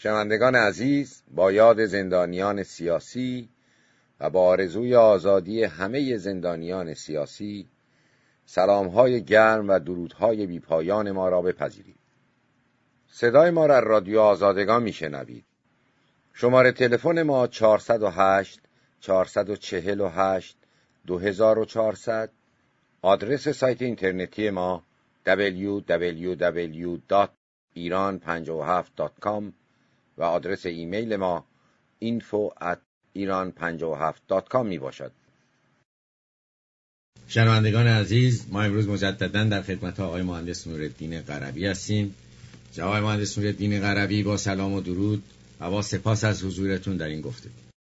شنوندگان عزیز، با یاد زندانیان سیاسی و با آرزوی آزادی همه زندانیان سیاسی، سلام‌های گرم و درودهای بی‌پایان ما را بپذیرید. صدای ما را رادیو آزادگان میشنوید. شماره تلفن ما 408 448 2400. آدرس سایت اینترنتی ما www.iran57.com و آدرس ایمیل ما info@iran57.com می باشد. شنوندگان عزیز، ما امروز مجدداً در خدمت آقای مهندس نورالدین قربی هستیم. جناب مهندس نورالدین قربی، با سلام و درود و با سپاس از حضورتون در این گفتگو.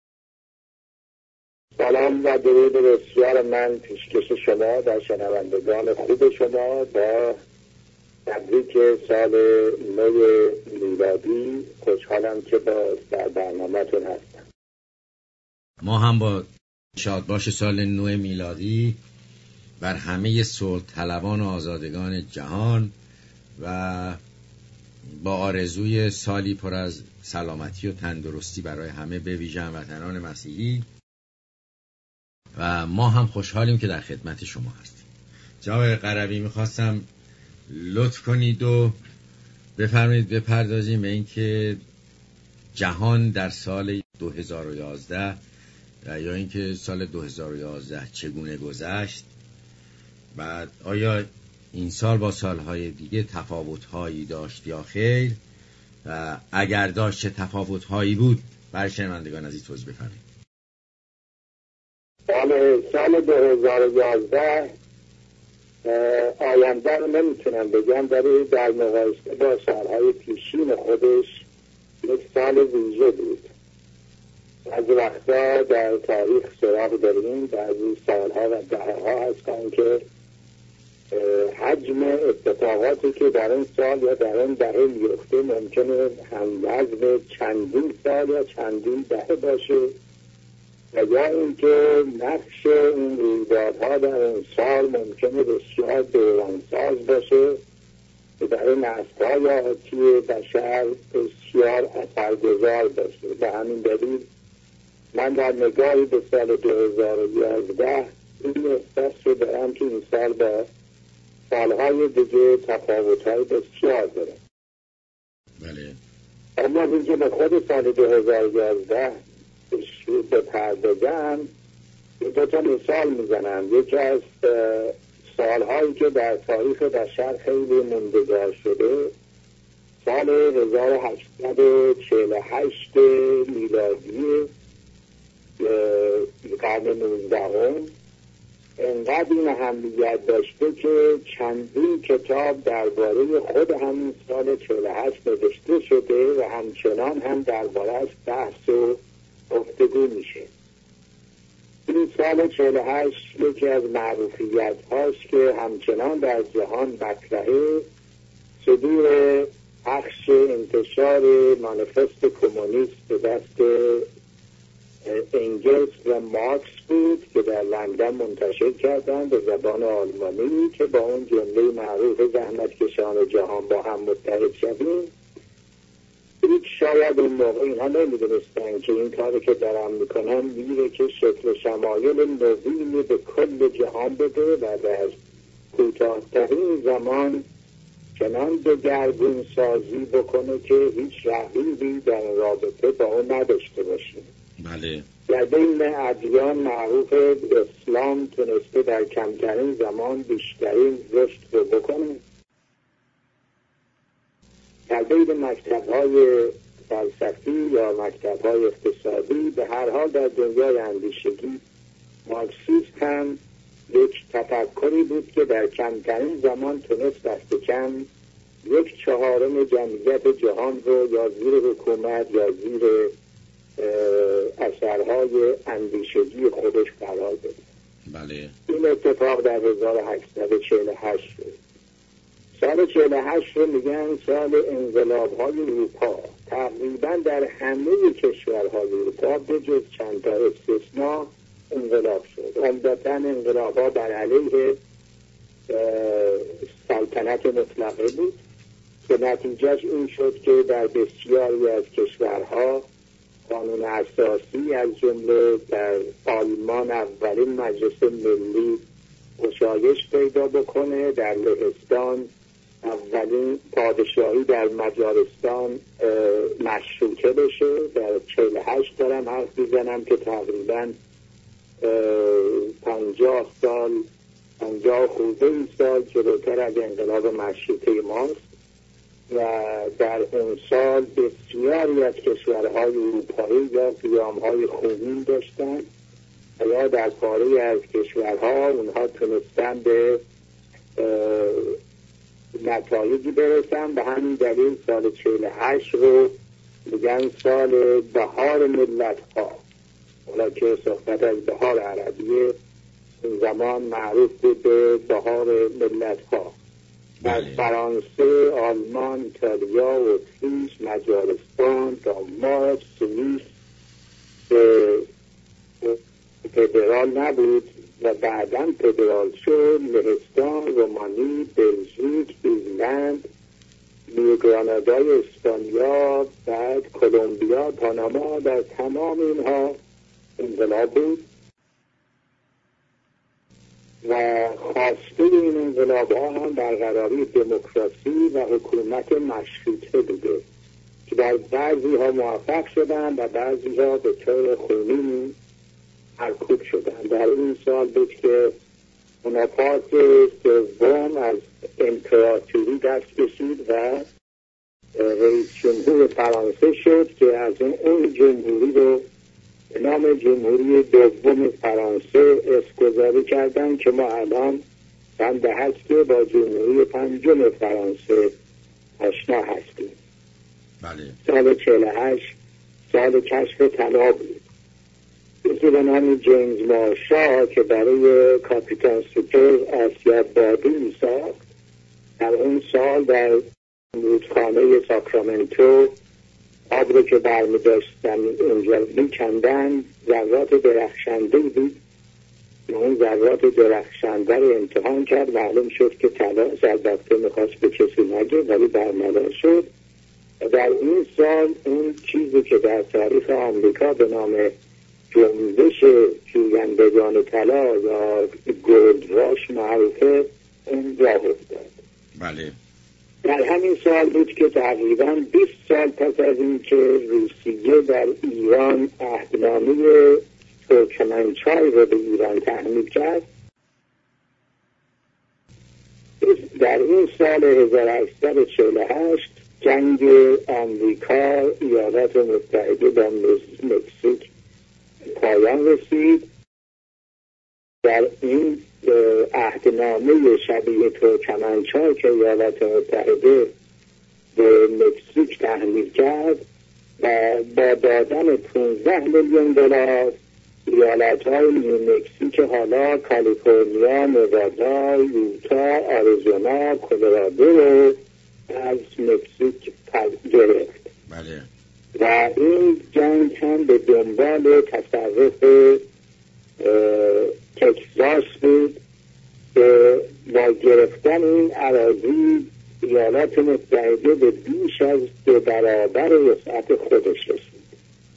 سلام و درود بسیار من پیشکش شما و شنوندگان خوب شما با تبریک سال نو میلادی. خوشحالم که در برنامه‌تون هستم. ما هم با شادباش سال نو میلادی بر همه صلح طلبان و آزادگان جهان و با آرزوی سالی پر از سلامتی و تندرستی برای همه، به ویژه هموطنان مسیحی، و ما هم خوشحالیم که در خدمت شما هستیم. جناب قربی، میخواستم لطف کنید و بفرمایید بپردازیم به این که جهان در سال 2011 یا اینکه سال 2011 چگونه گذشت و آیا این سال با سالهای دیگه تفاوت‌هایی داشت یا خیر، و اگر داشت چه تفاوت‌هایی بود، برای شنوندگان عزیز توضیح بفرمایید. سال 2011 آینده رو نمیتونم بگم، ولی در مقایسه با سالهای پیشین خودش یک سال ویژه بود. بعضی وقتا در تاریخ سراغ داریم، بعضی سالها و دهه‌ها هستن که حجم اتفاقاتی که در این سال یا در این دهه میفته ممکنه هموزن چندین سال یا چندین دهه باشه، و یا اینکه نقش این رویدادها در این سال ممکنه بسیار دورانساز باشه که در این نسل‌های آتی بشر بسیار اثرگذار باشه. به همین دلیل من در نگاهی به سال 2011 این احساس رو دارم که این سال با سالهای دیگه تفاوت‌های بسیار داره. بله. اما اینکه به خود سال 2011 بپردازم، دو تا مثال میزنم. یکی از سالهایی که در تاریخ بشر خیلی موندگار شده، سال 1848 میلادی قرن 19 انقدر این اهمیت داشته که چندین کتاب درباره خود همین سال 48 نوشته شده و همچنان هم درباره‌اش بحث و گفتگو میشه. این سال 48 یکی از معروفیت هاست که همچنان در جهان مطرحه، صدور پخش انتشار مانیفست کمونیست به دست انگلس و مارکس بود که در لندن منتشر کردند به زبان آلمانی، که با اون جمله معروف زحمتکشان جهان با هم متحد شویم. شاید اون موقع اینها نمیدونستن که این کاری که دارم میکنم میره که شکل شمایل نوینی به کل جهان بده و در کوتاه‌ترین زمان چنان دگرگون سازی بکنه که هیچ رقیبی در رابطه با اون نداشته باشیم. بله. در بین ادیان معروف اسلام تونسته در کمترین زمان بیشترین رشد رو بکنه. در بین مکتب‌های فلسفی یا مکتب‌های اقتصادی، به هر حال در دنیای اندیشگی، مارکسیسم هم یک تفکری بود که در کمترین زمان تونست دست کم 1/4 جمعیت جهان رو یا زیر حکومت یا زیر اثرهای اندیشگی خودش قرار بده. بله. این اتفاق در 1848 شد. سال 48 رو میگن سال انقلاب‌های اروپا. تقریبا در همه کشورهای اروپا به جز چند تا استثنا انقلاب شد. عمدتاً انقلاب‌ها بر علیه سلطنت مطلقه بود که نتیجهش این شد که در بسیاری از کشورها قانون اساسی از جمله در آلمان اولین مجلس ملی گشایش پیدا بکنه، در لهستان اولین پادشاهی در مجارستان مشروطه بشه. در 48 دارم حرف میزنم که تقریبا 50 سال 50 خورده این سال جلوتر از انقلاب مشروطه ماست و در اون سال بسیاری از کشورهای اروپایی یا قیامهای خونین داشتن و یا در پاره از کشورها اونها تونستن به نتایجی برسن. به همین دلیل سال 48 رو میگن سال بهار ملت ها، حالا که صحبت از بهار عربیه این زمان معروف بود به بهار ملت ها. از فرانسه، آلمان، ایتالیا، اتریش، مجارستان، دانمارک، سوئیس فدرال نبود و بعداً فدرال شد، لهستان، رومانی، بلژیک، ایرلند، نیوگرانادای اسپانیا، بعد کلمبیا، پاناما، در تمام اینها انقلاب بود و خواسته این انقلاب ها هم برقراری دموکراسی و حکومت مشروطه بوده که در بعضی ها موفق شدن و بعضی ها به طور خونین مرکوب شدن. در این سال بود که بناپارت دوم از امپراتوری دست کشید و رئیس جمهور فرانسه شد که از اون جمهوری رو به نام جمهوری دوم فرانسه اسمگذاری کردن که ما الان چند هست که با جمهوری پنجم فرانسه آشنا هستیم. بله. سال 48 سال کشف طلا بود. یکی به نام جیمز مارشال که برای کاپیتان سوپر آسیاب بادی می ساخت، در اون سال در رودخانه ساکرامنتو آب رو که برمی داشتن اونجا می کندن ذرات درخشنده بود. اون ذرات درخشنده رو امتحان کرد، معلوم شد که طلا البته میخواست به کسی نگه ولی برملا شد. و در این سال اون چیزی که در تاریخ آمریکا به نام جنبش جویندگان طلا یا گولد راش معروفه اون راه افتاد. بله. در همین سال بود که تقریبا 20 سال پس از این که روسیه در ایران عهدنامه ترکمنچای رو به ایران تحمیل کرد، در این سال 1848 جنگ آمریکا ایالات متحده با مکزیک پایان رسید. در این عهدنامه شبیه ترکمنچای که ایالات متحده به مکزیک تحمیل کرد و با دادن 15 میلیون دلار ایالت‌های نیومکزیک حالا کالیفرنیا، نوادا، یوتا، آریزونا، کلرادو رو از مکزیک گرفت. بله. و این جنگ هم به دنبال تصرف تکساس بود که با گرفتن این اراضی ایالات متحده به بیش از 2 برابر وسعت خودش رسید.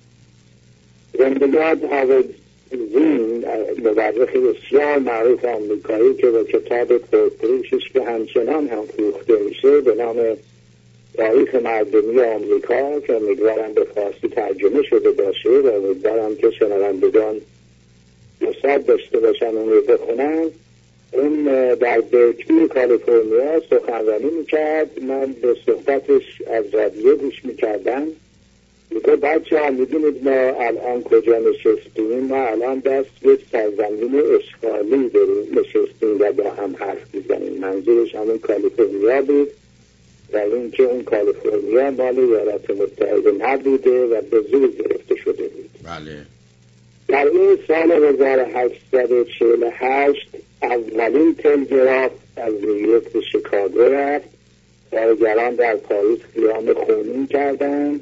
زندگاد هاورد زین، مورخ بسیار معروف آمریکایی که با کتاب پرفروشش که همچنان هم فروخته میشه به نام تاریخ مردمی آمریکا که امیدوارم به فارسی ترجمه شده باشه و امیدوارم که شنوندگان فرصت داشته باشن اون رو بخونن، اون در برکلی کالیفرنیا سخنرانی میکرد. من به صحبتش از رادیو گوش میکردم. میگه بچه ها میدونید ما الان کجا نشستیم؟ ما الان دست به سرزمین اشغالی داریم نشستیم و با هم حرف میزنیم. منظورش همون کالیفرنیا بود و این که اون کالیفرنیا مال ایالات متحده نبوده و به زور گرفته شده بود. بله. در این سال 1848 اولین تلگراف از نیویورک به شیکاگو رفت. کارگران در پاریس قیام خونین کردند.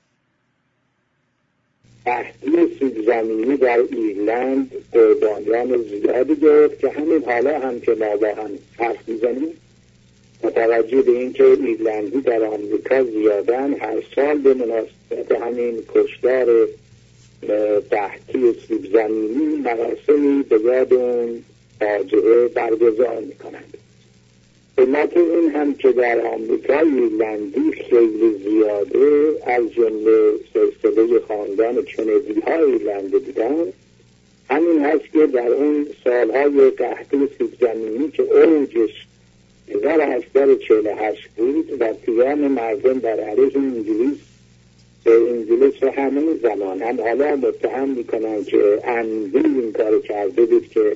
قحطی سیب زمینی در ایرلند قربانیان زیادی گرفت که همین حالا هم که ما با هم حرف میزنیم با توجه به اینکه ایرلندی در آمریکا زیادن، هر سال به مناسبت همین کشتار قحطی سیب زمینی مراسمی به یاد اون فاجعه برگزار میکنند. علت این هم که در آمریکا ایرلندی خیلی زیاده، از جمله سلسله خاندان کندی ها ایرلندی بودن، همین هست که در اون سالهای قحطی سیب زمینی که اوجش 1848 بود و قیام مردم بر علیه انگلیس همون زمان هم حالا متهم میکنن که عمدی این کار کرده بود که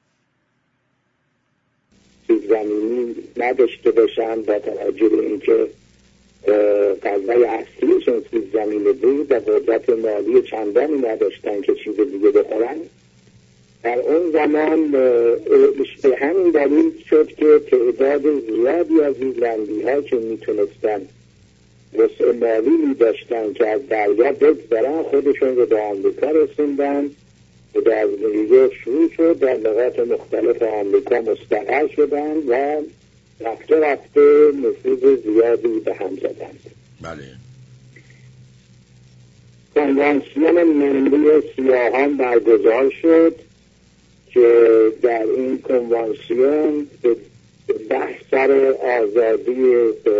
سیب زمینی نداشته باشن، با توجه به اینکه غذای اصلیشون سیب زمینی بود و قدرت مالی چندانی نداشتن که چیز دیگه بخورن. در اون زمان به همین دلیل شد که تعداد زیادی از ایرلندی ها که میتونستن وسع مالی میداشتن که از دریا بگذرن، خودشون رو به آمریکا رسوندن و در نیویورک شروع شد، در نقاط مختلف آمریکا مستقر شدن و رفته رفته نفوذ زیادی به هم زدند. بله. کنوانسیون ملی سیاهان برگزار شد که در این کنوانسیون بحث سر آزادی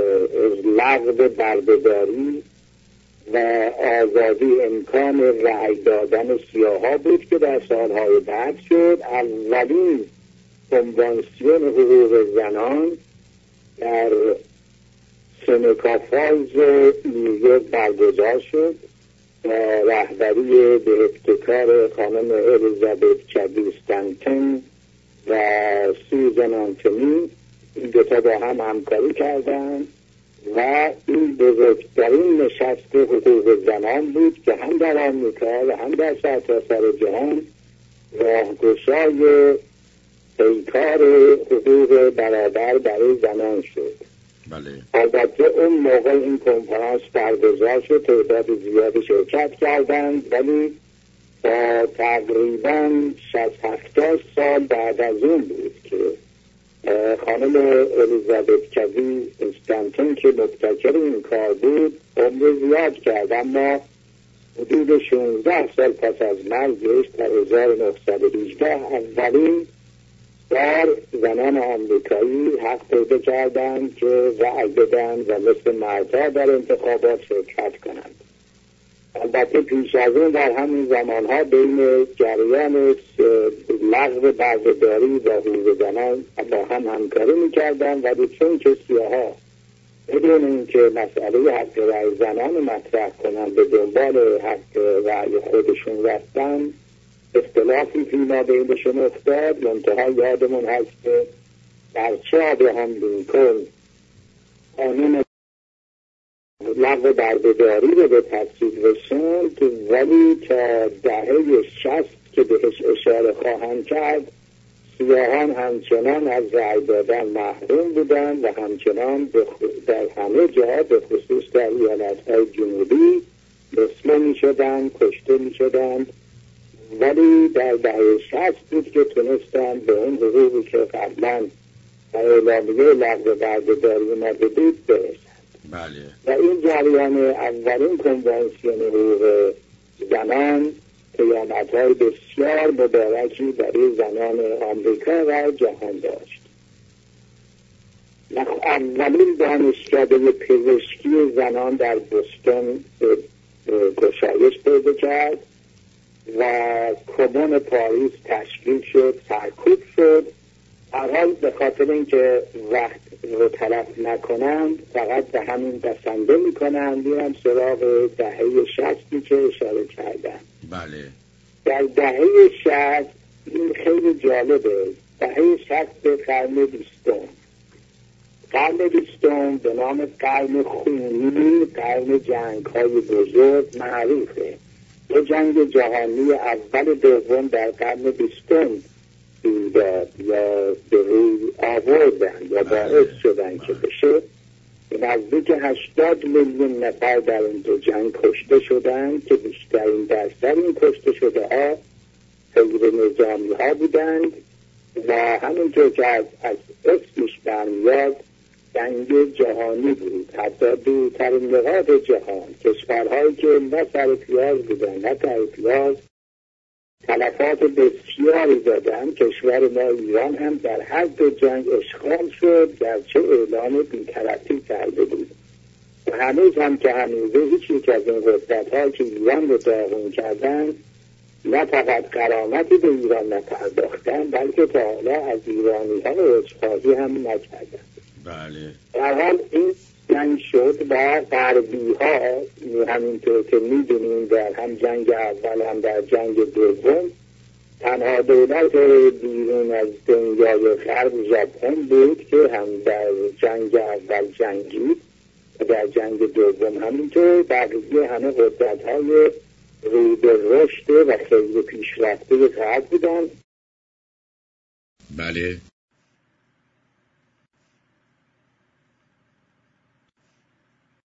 لغو بردهداری و آزادی امکان رأی دادن سیاها بود که در سالهای بعد شد. اولین کنوانسیون حقوق زنان در سنکا فالز نیویورک برگزار شد و رهبری به ابتکار خانم الیزابت چدی استنتون و سوزان آنتونی، این دوتا با هم همکاری کردند و این بزرگترین نشست حقوق زنان بود که هم در آمریکا و هم در سرتاسر جهان راهگشای پیکار حقوق برابر برای زنان شد. بله. البته اون موقع این کنفرانس برگزار شد، تعداد زیادی شرکت کردند، ولی با تقریبا 60-70 سال بعد از اون بود که خانم الیزابت چدی استنتون که مبتکر این کار بود عمر زیاد کرد، اما حدود 16 سال پس از مرگش در 1918 اولین بار زنان آمریکایی حق پیدا کردند که رأی بدن و مثل مردها در انتخابات شرکت کنند. البته پیش از اون در همین زمانها بین جریان لغو بردهداری و حقوق زنان با هم همکاری میکردن، ولی چون که سیاها بدون اینکه مسئله حق رأی زنان مطرح کنند به دنبال حق رأی خودشون رفتن، اختلافی فیما بینشون افتاد. منتها یادمون هست که برچه ابراهام لینکلن قانون لغو بردهداری رو به تصویب رسوند، ولی تا دهه 60 که بهش اشاره خواهند کرد سیاهان همچنان از رأی دادن محروم بودند و همچنان در همه جا به خصوص در ایالت‌های جنوبی مسموم می‌شدند، کشته می‌شدند. ولی در دهه 60 بود که تونستن به اون حقوقی که قبلا در اعلامیه لغو بردهداری اومده بود برسند. بله. و این جریان اولین کنوانسیون حقوق زنان پیامدهای بسیار مبارکی برای زنان آمریکا و جهان داشت. اولین دانشکده پزشکی زنان در بوستون گشایش پیدا کرد و کمون پاریس تشکیل شد، سرکوب شد. هر حال به خاطر اینکه وقت رو تلف نکنند فقط به همین بسنده میکنند. میرم سراغ دهه 60 که اشاره کردم. بله. در دهه 60 این خیلی جالبه، دهه 60 قرن 20. قرن 20 به نام قرن خونی، قرن جنگ های بزرگ معروفه. دو جنگ جهانی اول دوم در قرن 20 داد یا به روی آوردن یا باعث شدن که بشه. نزدیک 80 میلیون نفر در این دو جنگ کشته شدند که بیشترین درصد این کشته شده ها غیر نظامی ها بودند و همینطور که از اسمش برمیاد جنگ جهانی بود. حتی دورترین نقاط جهان، کشورهایی که نه سر پیاز بودن نه ته پیاز، تلفات بسیاری دادن. کشور ما ایران هم در هر دو جنگ اشغال شد، گرچه اعلام بی‌طرفی کرده بود. و هنوز هم که هنوزه هیچ یک از این قدرت‌ها که ایران رو داغون کردن نه فقط غرامتی به ایران نپرداختن، بلکه تا حالا از ایرانی‌ها عذرخواهی هم نکردن. بله. در حال این جنگ شد و غربی‌ها همینطور که می‌دونیم در هم جنگ اول هم در جنگ دوم تنها دولت بیرون از دنیای غرب ژاپن بود که هم در جنگ اول جنگید و در جنگ دوم همینطور. بقیه همه قدرت‌های روی به رشد و خیلی پیشرفته غرب بودن. بله.